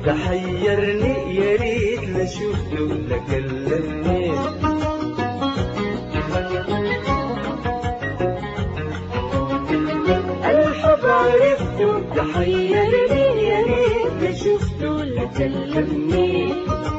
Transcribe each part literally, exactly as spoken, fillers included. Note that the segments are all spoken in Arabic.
ده حيرني يا ريت لا شفته لا كلمني. الحب عرفته ده حيرني يا ريت لا شفته لا كلمني.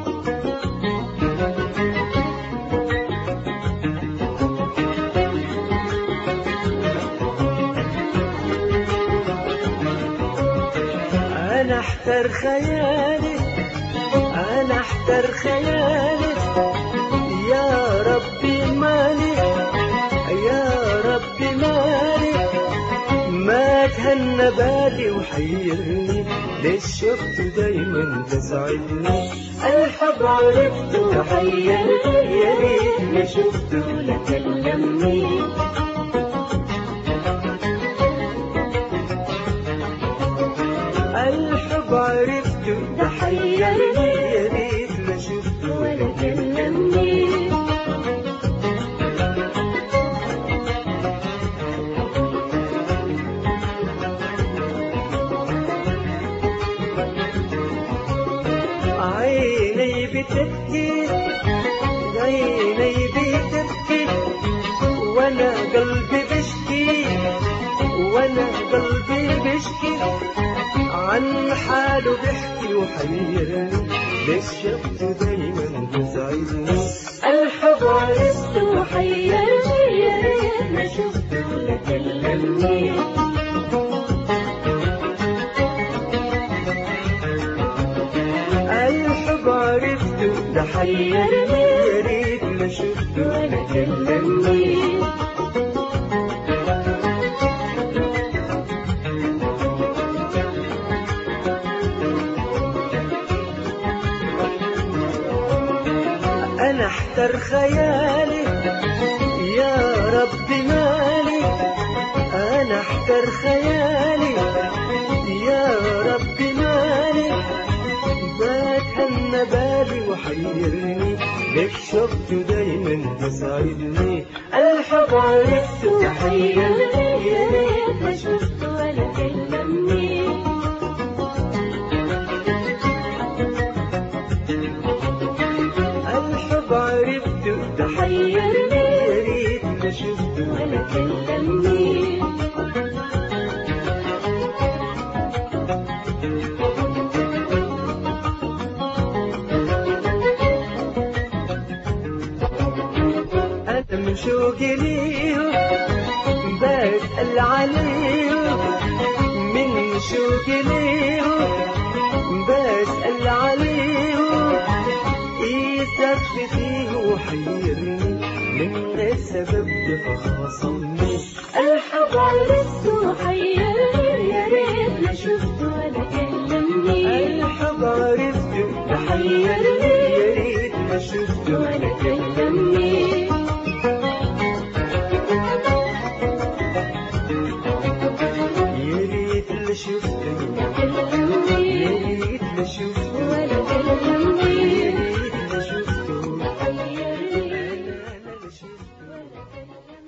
أنا احتر خيالي أنا احتر خيالي يا ربي مالي يا ربي مالي ما تهنى بالي وحيرني ليش شفته دايما تسعدني. الحب عرفته حيرني يا ريت ما شفته لا كلمني. الحب عرفته ده حيرني يا ريت ما شفته ولا كلمني. عيني بتبكي عيني بتبكي وانا قلبي بشكي وانا قلبي بشكي عن حاله بحكي وحيرني ليش شفته دايما تسعدني. الحب عرفته حيرني يا ريت ما شفته لا كلمني. الحب عرفته ده حيرني يا ريت ما شفته ولا كلمني. أنا احتر خيالي يا ربي مالي أنا احتر خيالي يا ربي مالي بتهنى بالي وحيرني ليش شفته دايما تسعدني. الحب عرفته حيرني يا ريت ما شفته ولا كلمني. الحب عرفته ده حيرني يا ريت ما شفته ولا كلمني. أنا من شوقي ليه بسأل عليه من شوقي ليه بسأل عليه يسف فيه وحيرني من غير سبب فخاصمني. الحب عرفته حيرني يا ريت ما شفته ولا كلمني. الحب عرفته حيرني يا ريت ما شفته ولا كلمني. يا ريت اللي شفته يا ريت اللي شفته ولا كلمني.